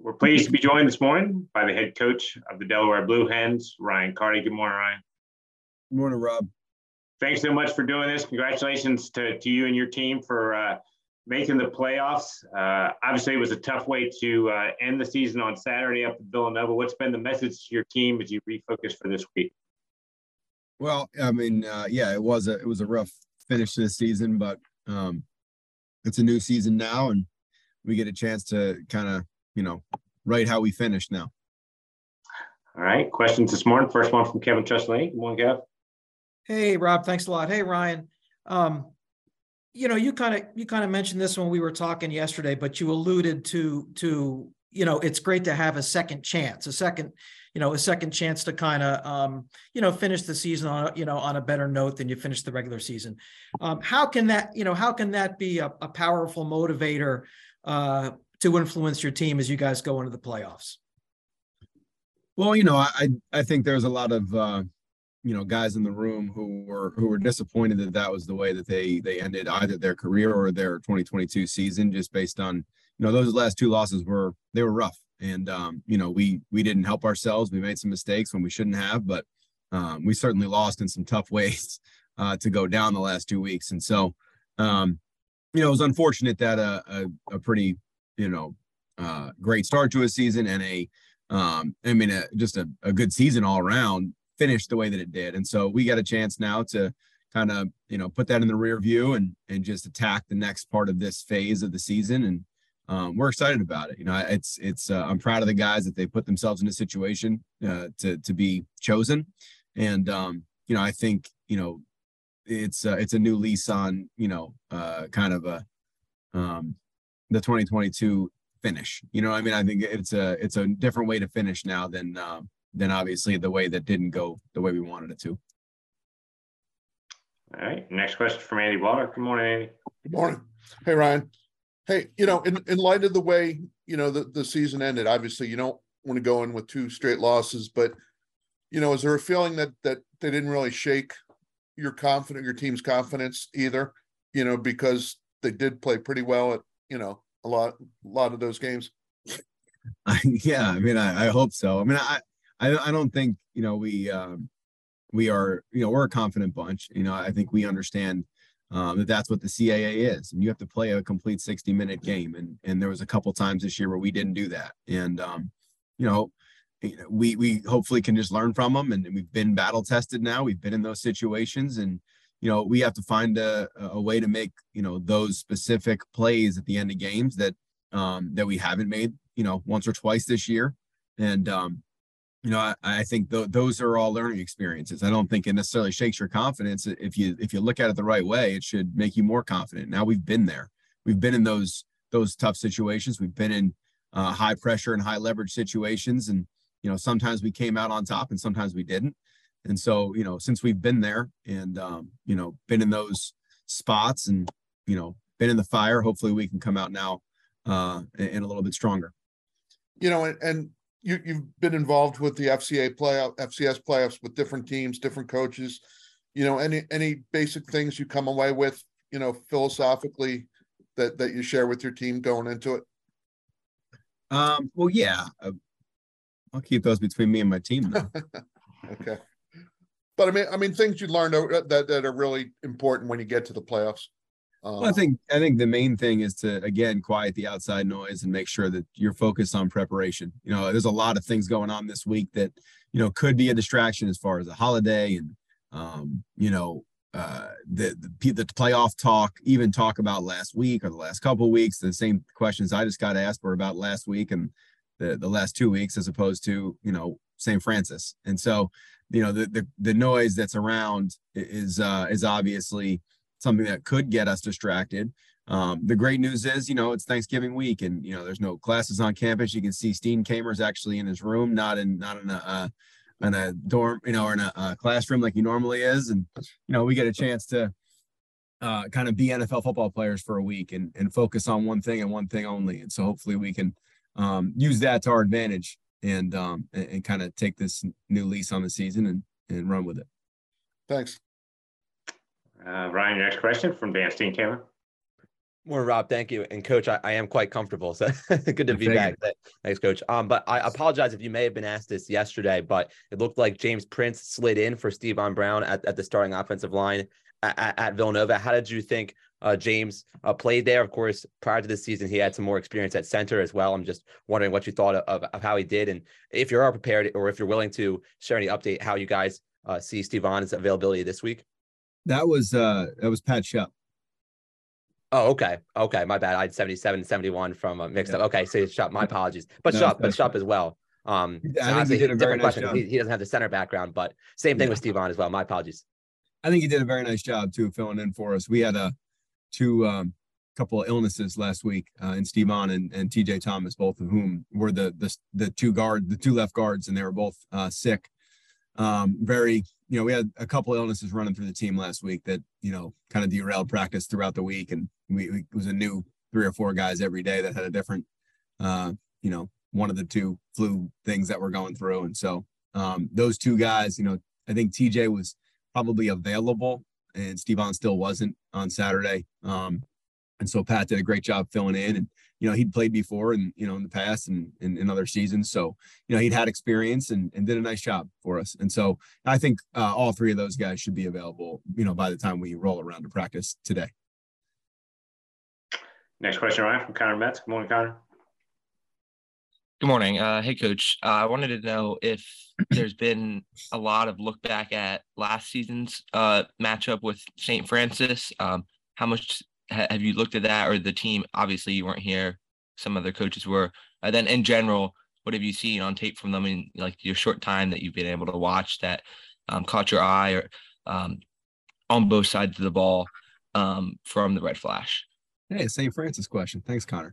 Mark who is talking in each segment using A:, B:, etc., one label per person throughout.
A: We're pleased to be joined this morning by the head coach of the Delaware Blue Hens, Ryan Carty. Good morning, Ryan.
B: Good morning, Rob.
A: Thanks so much for doing this. Congratulations to you and your team for making the playoffs. Obviously, it was a tough way to end the season on Saturday up in Villanova. What's been the message to your team as you refocus for this week?
B: Well, I mean, it was a rough finish to the season, but it's a new season now, and we get a chance to kind of, write how we finished now.
A: All right. Questions this morning. First one from Kevin Trustland. Good morning, Kev.
C: Hey, Rob. Thanks a lot. Hey, Ryan. You kind of mentioned this when we were talking yesterday, but you alluded to it's great to have a second chance, a second chance to kind of, finish the season on a better note than you finished the regular season. How can that be a powerful motivator to influence your team as you guys go into the playoffs?
B: Well, I think there's a lot of, guys in the room who were disappointed that was the way that they ended either their career or their 2022 season, just based on, those last two losses were rough. And, we didn't help ourselves. We made some mistakes when we shouldn't have, but we certainly lost in some tough ways to go down the last 2 weeks. And so, it was unfortunate that a pretty, great start to a season and just a good season all around finished the way that it did. And so we got a chance now to kind of, put that in the rear view and just attack the next part of this phase of the season. And we're excited about it. I'm proud of the guys that they put themselves in a situation to be chosen. And, I think, it's a new lease on, kind of the 2022 finish. I think it's a different way to finish now than obviously the way that didn't go the way we wanted it to.
A: All right. Next question from Andy Waller. Good morning, Andy.
D: Good morning. Hey, Ryan. Hey, in light of the way, the season ended, obviously you don't want to go in with 2 straight losses, but, is there a feeling that they didn't really shake your team's confidence either, because they did play pretty well at, a lot of those games?
B: Yeah. I hope so. I don't think, we are, we're a confident bunch. I think we understand that's what the CAA is, and you have to play a complete 60-minute game. And there was a couple times this year where we didn't do that. And, we hopefully can just learn from them, and we've been battle tested now. We've been in those situations, and, we have to find a way to make, those specific plays at the end of games that we haven't made, once or twice this year. And, I think those are all learning experiences. I don't think it necessarily shakes your confidence. If you look at it the right way, it should make you more confident. Now we've been there. We've been in those tough situations. We've been in high pressure and high leverage situations. And, sometimes we came out on top and sometimes we didn't. And so, since we've been there and, been in those spots and, been in the fire, hopefully we can come out now and a little bit stronger.
D: And you've been involved with the FCS playoffs with different teams, different coaches, any basic things you come away with, philosophically that you share with your team going into it?
B: Well, yeah, I'll keep those between me and my team though.
D: Okay. But I mean, things you learned that are really important when you get to the playoffs.
B: Well, I think the main thing is to, again, quiet the outside noise and make sure that you're focused on preparation. There's a lot of things going on this week that, could be a distraction as far as a holiday and, the playoff talk, even talk about last week or the last couple of weeks. The same questions I just got asked were about last week and the last 2 weeks, as opposed to, St. Francis. And so, the noise that's around is obviously something that could get us distracted. The great news is, it's Thanksgiving week and, there's no classes on campus. You can see Steenkamer's actually in his room, not in a dorm, or in a classroom like he normally is. And, we get a chance to kind of be NFL football players for a week and focus on one thing and one thing only. And so hopefully we can use that to our advantage and kind of take this new lease on the season and run with it.
D: Thanks.
A: Ryan, your next question from Dan Steenkamer.
E: Morning, Rob. Thank you. And Coach, I am quite comfortable. So good to be back. Thanks, Coach. But I apologize if you may have been asked this yesterday, but it looked like James Prince slid in for Stevon Brown at the starting offensive line at Villanova. How did you think James played there? Of course, prior to this season, he had some more experience at center as well. I'm just wondering what you thought of how he did, and if you are prepared or if you're willing to share any update how you guys see Stevon's availability this week.
B: That was Pat Shupp.
E: Oh, okay. My bad. I had 77 and 71 from mixed up. Okay. So Shupp, my apologies, but Shupp as well.
B: I think he did a very nice job.
E: He doesn't have the center background, but same thing with Stevon as well. My apologies.
B: I think he did a very nice job too, filling in for us. We had couple of illnesses last week in Stevon and TJ Thomas, both of whom were the two left guards, and they were both sick. We had a couple of illnesses running through the team last week that, kind of derailed practice throughout the week. And it was a new 3 or 4 guys every day that had a different, one of the 2 flu things that we're going through. And so those 2 guys, I think TJ was probably available and Stevon still wasn't on Saturday. And so Pat did a great job filling in, and, he'd played before and, in the past and in other seasons. So, he'd had experience and did a nice job for us. And so I think all 3 of those guys should be available, by the time we roll around to practice today.
A: Next question, Ryan, from Connor Metz. Good morning, Connor.
F: Good morning. Hey, Coach. I wanted to know if there's been a lot of look back at last season's matchup with St. Francis. How much have you looked at that, or the team? Obviously, you weren't here. Some other coaches were. Then in general, what have you seen on tape from them in your short time that you've been able to watch that caught your eye, or on both sides of the ball from the Red Flash?
B: Hey, St. Francis question. Thanks, Connor.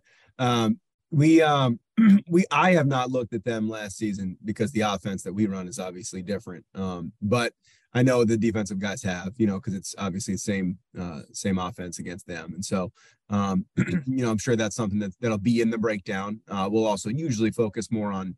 B: I have not looked at them last season because the offense that we run is obviously different. But I know the defensive guys have, because it's obviously the same offense against them. And so, I'm sure that's something that'll be in the breakdown. We'll also usually focus more on,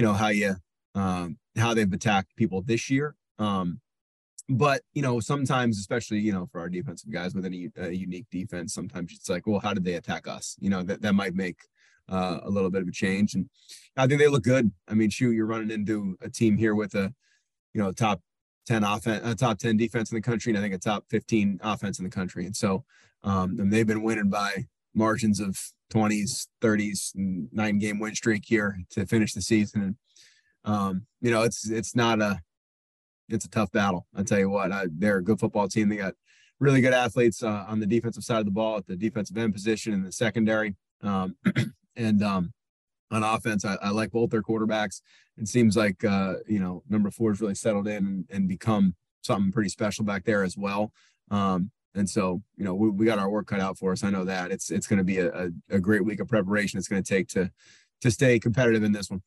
B: how they've attacked people this year. But, sometimes, especially, for our defensive guys with a unique defense, sometimes it's like, well, how did they attack us? That might make a little bit of a change. And I think they look good. I mean, you're running into a team here with a, top 10 offense, a top 10 defense in the country, and I think a top 15 offense in the country. And so, and they've been winning by margins of 20s, 30s, and 9-game win streak here to finish the season. And, it's a tough battle. I'll tell you what, they're a good football team. They got really good athletes on the defensive side of the ball, at the defensive end position in the secondary. And on offense, I like both their quarterbacks. It seems like, number 4 has really settled in and become something pretty special back there as well. And so, we got our work cut out for us. I know that it's going to be a great week of preparation it's going to take to stay competitive in this one.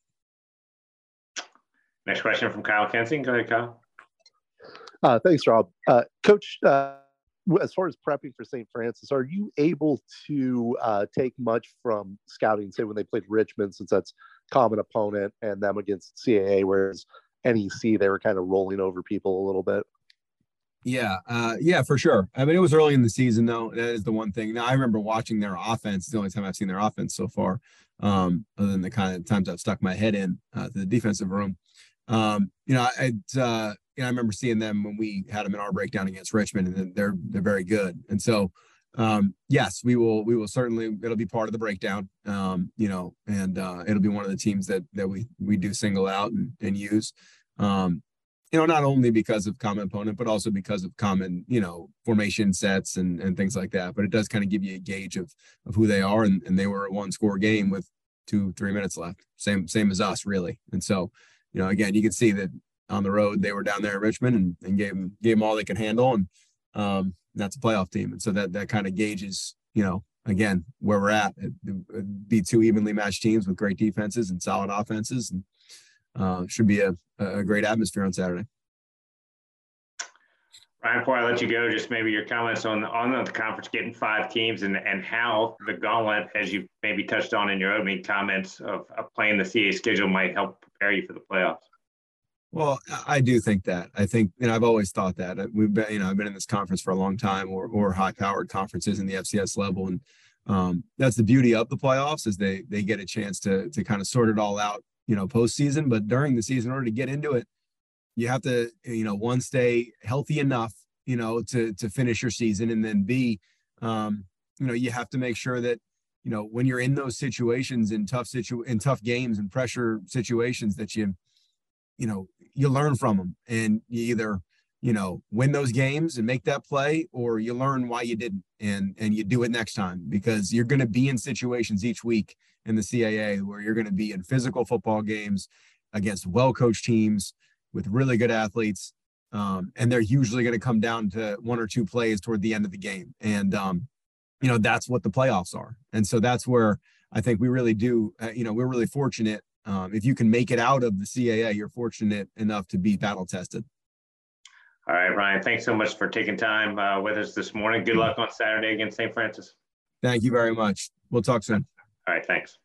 A: Next question from Kyle Kensing. Go ahead, Kyle.
G: Thanks, Rob. Coach, as far as prepping for St. Francis, are you able to take much from scouting, say when they played Richmond, since that's a common opponent, and them against CAA, whereas NEC, they were kind of rolling over people a little bit?
B: Yeah, for sure. I mean, it was early in the season, though. That is the one thing. Now, I remember watching their offense. The only time I've seen their offense so far, other than the kind of times I've stuck my head in to the defensive room. I remember seeing them when we had them in our breakdown against Richmond, and they're very good. And so, yes, we will certainly, it'll be part of the breakdown, and it'll be one of the teams that we do single out and use, not only because of common opponent, but also because of common, formation sets and things like that. But it does kind of give you a gauge of who they are. And they were a 1-score game with 2-3 minutes left. Same as us, really. And so, again, you can see that on the road, they were down there in Richmond and gave them all they could handle. And that's a playoff team. And so that kind of gauges, again, where we're at. It'd be 2 evenly matched teams with great defenses and solid offenses, and should be a great atmosphere on Saturday.
A: Ryan, before I let you go, just maybe your comments on the conference getting 5 teams and how the gauntlet, as you maybe touched on in your opening comments of playing the CA schedule, might help prepare you for the playoffs.
B: Well, I do think that. I think, I've always thought that. I've been in this conference for a long time, or high-powered conferences in the FCS level, and That's the beauty of the playoffs, is they get a chance to kind of sort it all out, postseason. But during the season, in order to get into it, you have to, one, stay healthy enough, to finish your season, and then B, you have to make sure that, when you're in those situations, in tough games and pressure situations, that you learn from them, and you either, win those games and make that play, or you learn why you didn't, and you do it next time, because you're going to be in situations each week in the CAA where you're going to be in physical football games against well-coached teams with really good athletes. And they're usually going to come down to one or two plays toward the end of the game. And, that's what the playoffs are. And so that's where I think we really do, we're really fortunate. If you can make it out of the CAA, you're fortunate enough to be battle tested.
A: All right, Ryan, thanks so much for taking time with us this morning. Good luck on Saturday against St. Francis.
B: Thank you very much. We'll talk soon.
A: All right, thanks.